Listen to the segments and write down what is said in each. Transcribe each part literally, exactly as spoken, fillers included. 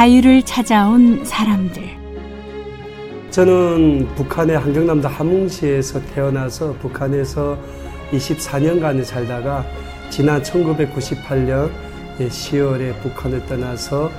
자유를 찾아온 사람들. 저는 북한의 함경남도 함흥시에서 태어나서 북한에서 이십사 년간을 살다가 지난 천구백구십팔 년 시월에 북한을 떠나서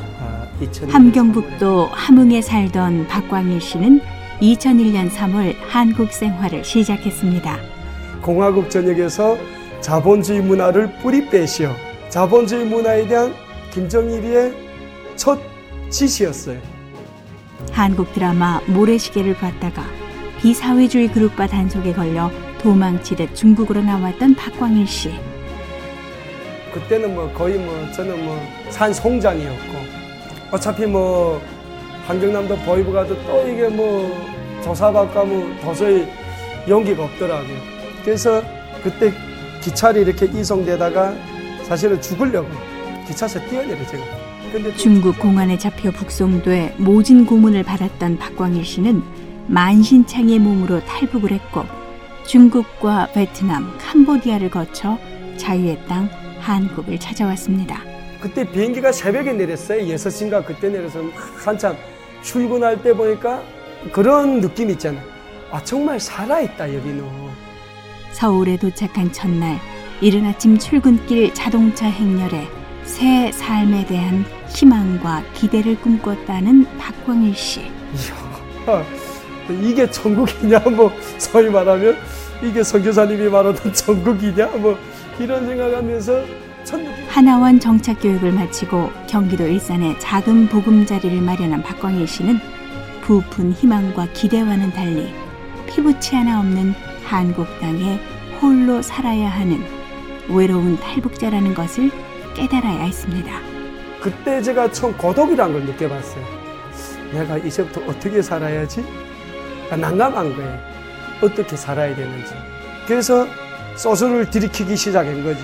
함경북도 함흥에 살던 박광일 씨는 이천일 년 삼월 한국 생활을 시작했습니다. 공화국 전역에서 자본주의 문화를 뿌리 빼시오. 자본주의 문화에 대한 김정일의 첫 지시였어요. 한국 드라마 모래시계를 봤다가 비사회주의 그룹과 단속에 걸려 도망치듯 중국으로 나왔던 박광일 씨. 그때는 뭐 거의 뭐 저는 뭐 산송장이었고 어차피 뭐 함경남도 보이브 가도 또 이게 뭐 조사받고 하면 도저히 용기가 없더라고요. 그래서 그때 기차를 이렇게 이송되다가 사실은 죽으려고 기차에서 뛰어내려 제가. 근데 중국 공안에 잡혀 북송돼 모진 고문을 받았던 박광일 씨는 만신창이의 몸으로 탈북을 했고 중국과 베트남, 캄보디아를 거쳐 자유의 땅 한국을 찾아왔습니다. 그때 비행기가 새벽에 내렸어요. 여섯 시인가 그때 내려서 한참 출근할 때 보니까 그런 느낌 있잖아요. 아 정말 살아있다 여기는. 서울에 도착한 첫날 이른 아침 출근길 자동차 행렬에 새 삶에 대한 희망과 기대를 꿈꿨다는 박광일 씨. 이야, 이게 천국이냐 뭐 소위 말하면 이게 선교사님이 말하던 천국이냐 뭐 이런 생각하면서 하나원 정착 교육을 마치고 경기도 일산에 작은 보금자리를 마련한 박광일 씨는 부푼 희망과 기대와는 달리 피부치 하나 없는 한국 땅에 홀로 살아야 하는 외로운 탈북자라는 것을 깨달아야 했습니다. 그때 제가 처음 고독이라는 걸 느껴봤어요. 내가 이제부터 어떻게 살아야지? 난감한 거예요. 어떻게 살아야 되는지. 그래서 소설을 들이키기 시작한 거지.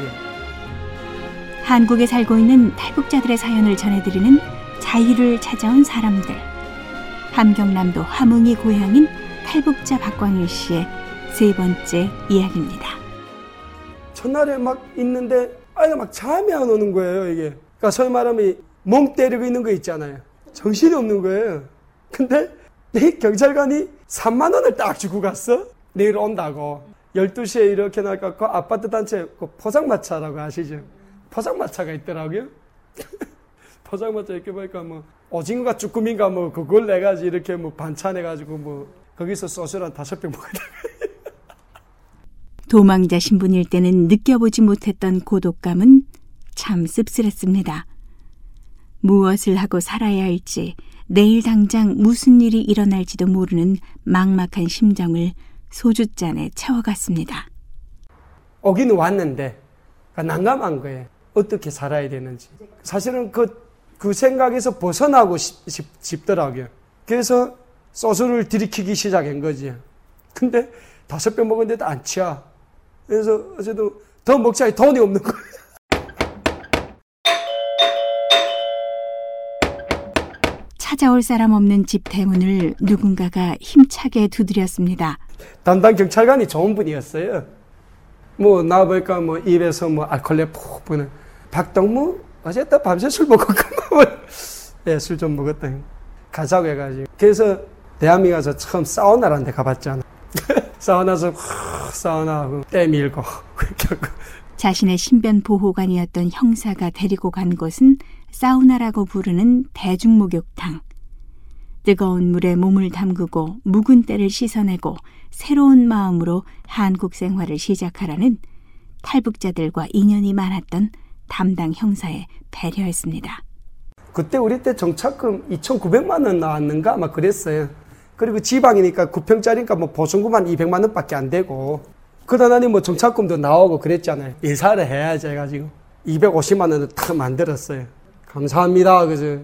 한국에 살고 있는 탈북자들의 사연을 전해드리는 자유를 찾아온 사람들. 함경남도 함흥이 고향인 탈북자 박광일 씨의 세 번째 이야기입니다. 첫날에 막 있는데 아이가 막 잠이 안 오는 거예요 이게. 그러니까 소위 말하면 멍 때리고 있는 거 있잖아요. 정신이 없는 거예요. 근데 내 경찰관이 삼만 원을 딱 주고 갔어. 내일 온다고. 열두 시에 이렇게 나니까 그 아파트 단체 그 포장마차라고 아시죠? 포장마차가 있더라고요. 포장마차 이렇게 보니까 뭐 오징어가 쭈꾸미인가 뭐 그걸 내가지고 이렇게 뭐 반찬해가지고 뭐 거기서 소주 한 다섯 병 먹었다가. 도망자 신분일 때는 느껴보지 못했던 고독감은 참 씁쓸했습니다. 무엇을 하고 살아야 할지, 내일 당장 무슨 일이 일어날지도 모르는 막막한 심정을 소주잔에 채워갔습니다. 오기는 왔는데 난감한 거예요. 어떻게 살아야 되는지. 사실은 그, 그 생각에서 벗어나고 싶, 싶, 싶더라고요. 그래서 소주를 들이키기 시작한 거지. 근데 다섯 병 먹었는데도 안 취하. 그래서 어쨌든 더 먹자니 돈이 없는 거예요. 찾아올 사람 없는 집 대문을 누군가가 힘차게 두드렸습니다. 담당 경찰관이 좋은 분이었어요. 뭐 나보니까 뭐 입에서 뭐 알코올에 푹 부는 박동무 어쨌든 밤새 술 먹었구나. 예, 술 좀 먹었다. 가자고 해가지고. 그래서 대한민국에 가서 처음 사우나라는 데 가봤잖아. 사우나에서 사우나하고 때 밀고 자신의 신변 보호관이었던 형사가 데리고 간 곳은 사우나라고 부르는 대중목욕탕. 뜨거운 물에 몸을 담그고 묵은 때를 씻어내고 새로운 마음으로 한국 생활을 시작하라는 탈북자들과 인연이 많았던 담당 형사의 배려였습니다. 그때 우리 때 정착금 이천구백만 원 나왔는가 아마 그랬어요. 그리고 지방이니까 구 평짜리니까 뭐 보증금만 이백만 원밖에 안 되고 그러다니 뭐 정착금도 나오고 그랬잖아요. 이사를 해야지 해가지고 이백오십만 원을 탁 만들었어요. 감사합니다. 그죠?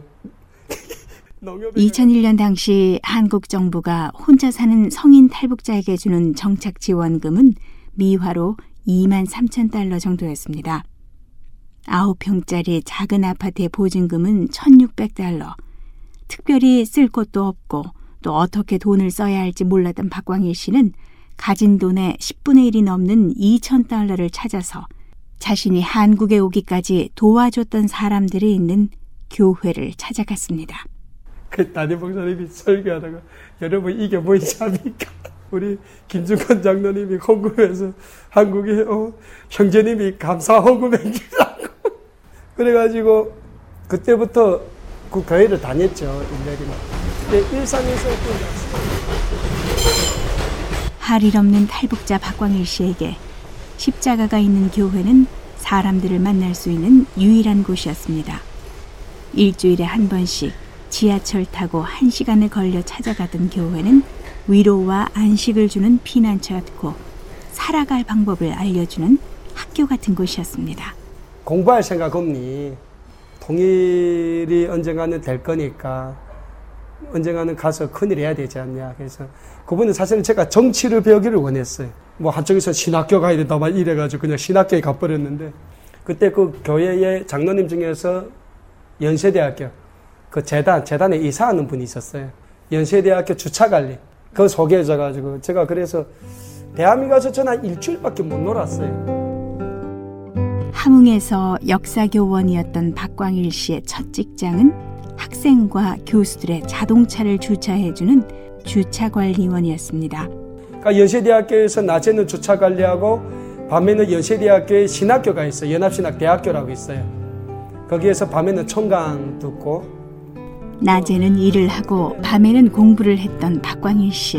이천일 년 당시 한국 정부가 혼자 사는 성인 탈북자에게 주는 정착 지원금은 미화로 이만 삼천 달러 정도였습니다. 아홉 평짜리 작은 아파트의 보증금은 천육백 달러. 특별히 쓸 곳도 없고 또 어떻게 돈을 써야 할지 몰랐던 박광일 씨는 가진 돈의 십분의 일이 넘는 이천 달러를 찾아서 자신이 한국에 오기까지 도와줬던 사람들이 있는 교회를 찾아갔습니다. 그 담임 목사님이 설교하다가 여러분 이게 뭔지 압니까? 우리 김중건 장로님이 헌금해서 한국에 어, 형제님이 감사 헌금해주라고 그래가지고 그때부터 그 교회를 다녔죠. 일 년이나. 근데 일상에서 끝났어요. 할 일 없는 탈북자 박광일 씨에게 십자가가 있는 교회는 사람들을 만날 수 있는 유일한 곳이었습니다. 일주일에 한 번씩 지하철 타고 한 시간을 걸려 찾아가던 교회는 위로와 안식을 주는 피난처였고 살아갈 방법을 알려주는 학교 같은 곳이었습니다. 공부할 생각 없니? 통일이 언젠가는 될 거니까 언젠가는 가서 큰일 해야 되지 않냐. 그래서 그분은 사실은 제가 정치를 배우기를 원했어요. 뭐 한쪽에서 신학교 가야 된다 막 이래가지고 그냥 신학교에 가버렸는데 그때 그 교회의 장로님 중에서 연세대학교 그 재단, 재단에 이사하는 분이 있었어요. 연세대학교 주차관리. 그거 소개해줘가지고 제가 그래서 대한민국 가서 저는 한 일주일밖에 못 놀았어요. 함흥에서 역사교원이었던 박광일 씨의 첫 직장은 학생과 교수들의 자동차를 주차해주는 주차관리원이었습니다. 그러니까 연세대학교에서 낮에는 주차관리하고 밤에는 연세대학교에 신학교가 있어요. 연합신학대학교라고 있어요. 거기에서 밤에는 청강 듣고 낮에는 일을 하고 밤에는 공부를 했던 박광일 씨.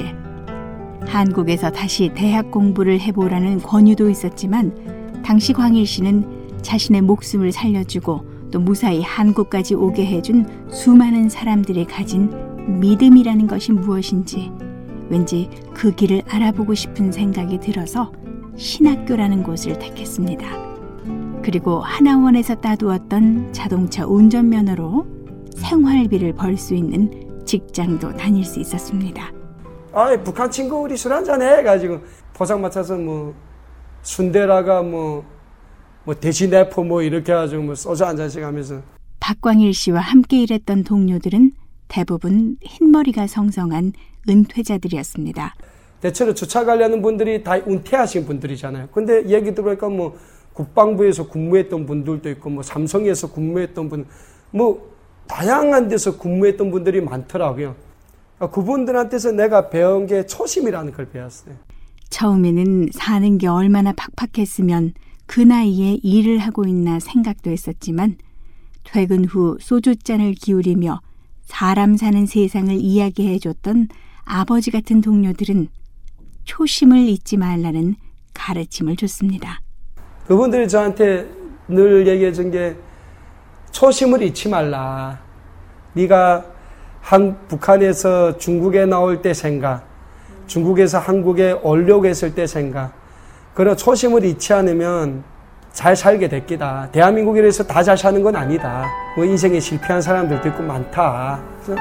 한국에서 다시 대학 공부를 해보라는 권유도 있었지만 당시 광일 씨는 자신의 목숨을 살려주고 또 무사히 한국까지 오게 해준 수많은 사람들이 가진 믿음이라는 것이 무엇인지 왠지 그 길을 알아보고 싶은 생각이 들어서 신학교라는 곳을 택했습니다. 그리고 하나원에서 따두었던 자동차 운전면허로 생활비를 벌 수 있는 직장도 다닐 수 있었습니다. 아, 북한 친구 우리 술 한잔 해가지고 포장마차에서 뭐 순대라가 뭐, 뭐 대시네포 뭐 이렇게 해가지고 뭐 소주 한 잔씩 하면서. 박광일 씨와 함께 일했던 동료들은 대부분 흰머리가 성성한 은퇴자들이었습니다. 대체로 주차 관리하는 분들이 다 은퇴하신 분들이잖아요. 근데 얘기 들어보니까 뭐 국방부에서 근무했던 분들도 있고 뭐 삼성에서 근무했던 분, 뭐 다양한 데서 근무했던 분들이 많더라고요. 그분들한테서 내가 배운 게 초심이라는 걸 배웠어요. 처음에는 사는 게 얼마나 팍팍했으면 그 나이에 일을 하고 있나 생각도 했었지만 퇴근 후 소주잔을 기울이며 사람 사는 세상을 이야기해줬던 아버지 같은 동료들은 초심을 잊지 말라는 가르침을 줬습니다. 그분들이 저한테 늘 얘기해준 게 초심을 잊지 말라. 네가 한, 북한에서 중국에 나올 때 생각, 중국에서 한국에 오려고 했을 때 생각, 그런 초심을 잊지 않으면 잘 살게 될 기다. 대한민국에서 다 잘 사는 건 아니다. 뭐 인생에 실패한 사람들도 있고 많다. 그래서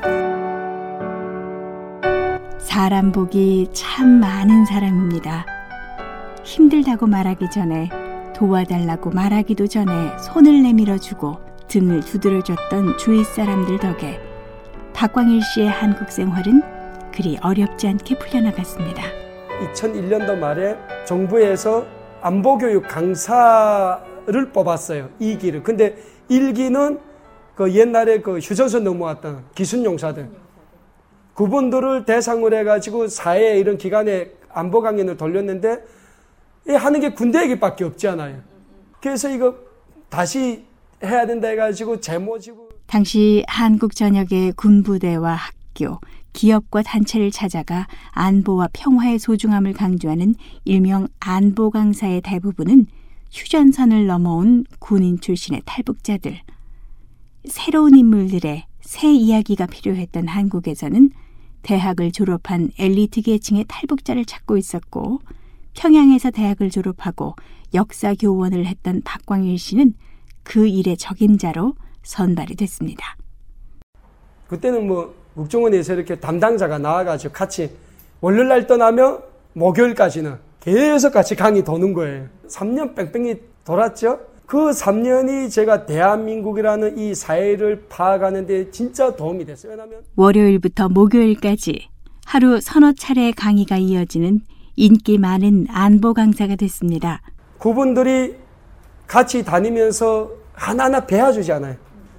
사람 복이 참 많은 사람입니다. 힘들다고 말하기 전에 도와달라고 말하기도 전에 손을 내밀어주고 등을 두드려줬던 주위 사람들 덕에 박광일 씨의 한국 생활은 그리 어렵지 않게 풀려나갔습니다. 이천일 년도 말에 정부에서 안보교육 강사를 뽑았어요. 이 기를. 근데 일 기는 그 옛날에 그 휴전선 넘어왔던 기순용사들. 그분들을 대상으로 해가지고 사회 이런 기관에 안보 강연을 돌렸는데 하는 게 군대 얘기밖에 없지 않아요. 그래서 이거 다시 해야 된다 해가지고 재모집을. 당시 한국 전역의 군부대와 학교, 기업과 단체를 찾아가 안보와 평화의 소중함을 강조하는 일명 안보 강사의 대부분은 휴전선을 넘어온 군인 출신의 탈북자들. 새로운 인물들의 새 이야기가 필요했던 한국에서는 대학을 졸업한 엘리트 계층의 탈북자를 찾고 있었고 평양에서 대학을 졸업하고 역사 교원을 했던 박광일 씨는 그 일의 적임자로 선발이 됐습니다. 그때는 뭐 국정원에서 이렇게 담당자가 나와가지고 같이 월요일날 떠나면 목요일까지는 계속 같이 강의 도는 거예요. 삼 년 뺑뺑이 돌았죠. 그 삼 년이 제가 대한민국이라는 이 사회를 파악하는 데 진짜 도움이 됐어요. 왜냐하면 월요일부터 목요일까지 하루 서너 차례의 강의가 이어지는 인기 많은 안보 강사가 됐습니다. 그분들이 같이 다니면서 하나하나 배워주잖아요.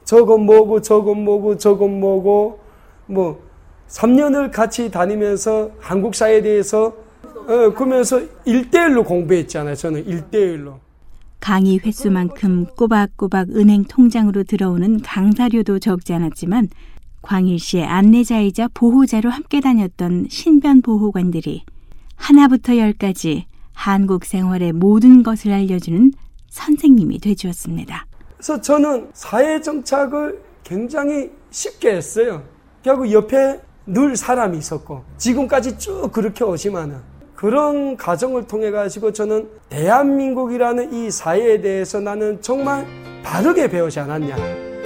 저건 뭐고 저건 뭐고 저건 뭐고 뭐 삼 년을 같이 다니면서 한국 사회에 대해서 어, 그러면서 일대일로 공부했잖아요. 저는 일대일로. 강의 횟수만큼 꼬박꼬박 은행 통장으로 들어오는 강사료도 적지 않았지만 광일 씨의 안내자이자 보호자로 함께 다녔던 신변 보호관들이 하나부터 열까지 한국 생활의 모든 것을 알려주는 선생님이 되주었습니다. 그래서 저는 사회 정착을 굉장히 쉽게 했어요. 결국 옆에 늘 사람이 있었고 지금까지 쭉 그렇게 오지만은 그런 과정을 통해 가지고 저는 대한민국이라는 이 사회에 대해서 나는 정말 바르게 배우지 않았냐.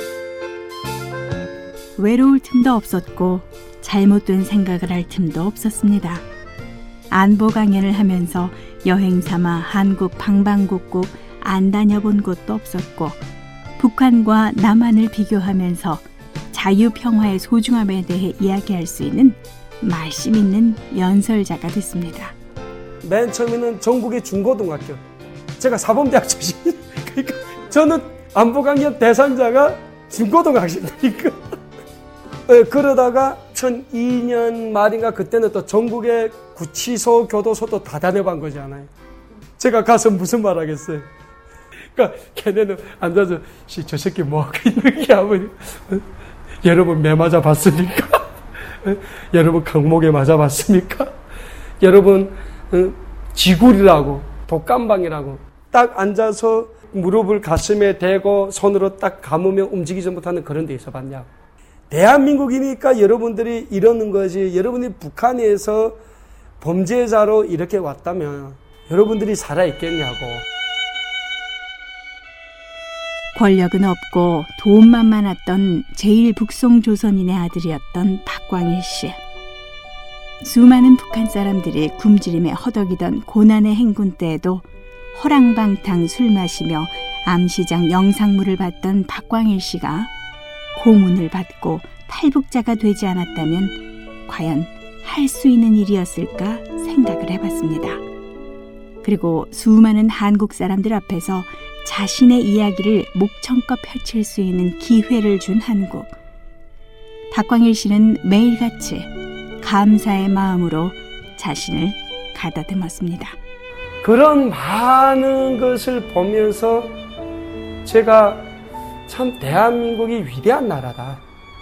외로울 틈도 없었고 잘못된 생각을 할 틈도 없었습니다. 안보 강연을 하면서 여행 삼아 한국 방방곡곡 안 다녀본 곳도 없었고 북한과 남한을 비교하면서 자유평화의 소중함에 대해 이야기할 수 있는 말씀 있는 연설자가 됐습니다. 맨 처음에는 전국의 중고등학교, 제가 사범대학 출신, 그러니까 저는 안보강연 대상자가 중고등학생이니까 그러다가 천이 년 말인가 그때는 또 전국의 구치소, 교도소도 다 다녀본 거잖아요. 제가 가서 무슨 말 하겠어요. 그러니까 걔네는 앉아서 저 새끼 뭐 하고 있는 게 하면 여러분 매 맞아 봤습니까? 여러분 강목에 맞아 봤습니까? 여러분 지굴이라고 독감방이라고 딱 앉아서 무릎을 가슴에 대고 손으로 딱 감으면 움직이지 못하는 그런 데 있어 봤냐고. 대한민국이니까 여러분들이 이러는 거지. 여러분이 북한에서 범죄자로 이렇게 왔다면 여러분들이 살아있겠냐고. 권력은 없고 돈만 많았던 제일 북송 조선인의 아들이었던 박광일 씨. 수많은 북한 사람들이 굶주림에 허덕이던 고난의 행군 때에도 허랑방탕 술 마시며 암시장 영상물을 봤던 박광일 씨가 고문을 받고 탈북자가 되지 않았다면 과연 할 수 있는 일이었을까 생각을 해봤습니다. 그리고 수많은 한국 사람들 앞에서 자신의 이야기를 목청껏 펼칠 수 있는 기회를 준 한국. 박광일 씨는 매일같이 감사의 마음으로 자신을 가다듬었습니다. 그런 많은 것을 보면서 제가 참 대한민국이 위대한 나라다.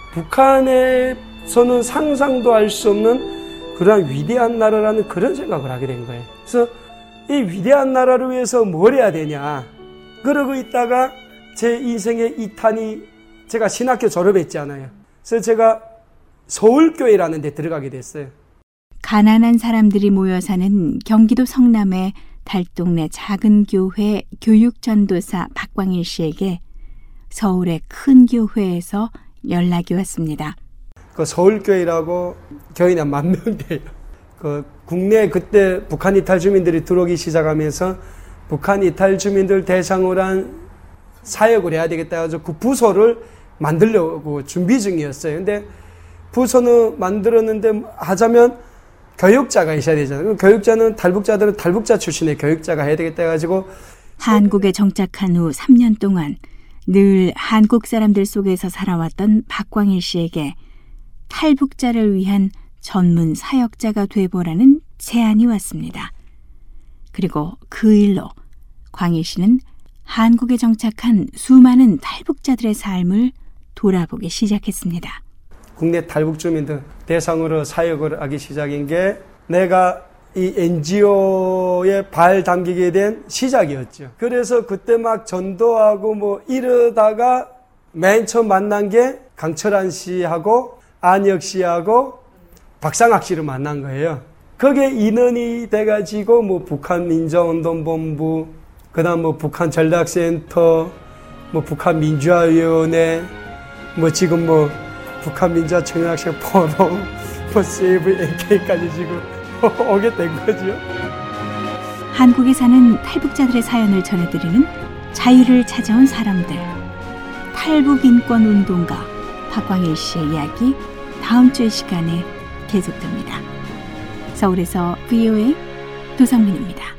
북한에서는 상상도 할 수 없는 그러한 위대한 나라라는 그런 생각을 하게 된 거예요. 그래서 이 위대한 나라를 위해서 뭘 해야 되냐. 그러고 있다가 제 인생의 이 탄이 제가 신학교 졸업했잖아요. 그래서 제가 서울교회라는 데 들어가게 됐어요. 가난한 사람들이 모여 사는 경기도 성남의 달동네 작은 교회 교육전도사 박광일 씨에게 서울의 큰 교회에서 연락이 왔습니다. 그 서울교회라고 교인이 한 만 명 돼요. 그 국내 그때 북한 이탈 주민들이 들어오기 시작하면서 북한 이탈 주민들 대상으로 한 사역을 해야 되겠다 해서 그 부서를 만들려고 준비 중이었어요. 근데 부서는 만들었는데 하자면 교육자가 있어야 되잖아요. 교육자는 탈북자들은 탈북자 출신의 교육자가 해야 되겠다 해가지고 한국에 정착한 후 삼 년 동안 늘 한국 사람들 속에서 살아왔던 박광일 씨에게 탈북자를 위한 전문 사역자가 되보라는 제안이 왔습니다. 그리고 그 일로 광일 씨는 한국에 정착한 수많은 탈북자들의 삶을 돌아보기 시작했습니다. 국내 탈북 주민들 대상으로 사역을 하기 시작인 게 내가 이 엔지오에 발 담기게 된 시작이었죠. 그래서 그때 막 전도하고 뭐 이러다가 맨 처음 만난 게 강철한 씨하고 안혁 씨하고 박상학 씨를 만난 거예요. 그게 인연이 돼가지고 뭐 북한 민주운동본부, 그다음 뭐 북한 전략센터, 뭐 북한 민주화위원회, 뭐 지금 뭐 북한 민주화 청년학생 포럼, 뭐 세이브 엔케이까지 지금 오게 된 거죠. 한국에 사는 탈북자들의 사연을 전해드리는 자유를 찾아온 사람들. 탈북인권 운동가 박광일 씨의 이야기 다음 주의 시간에 계속됩니다. 서울에서 브이오에이 도성민입니다.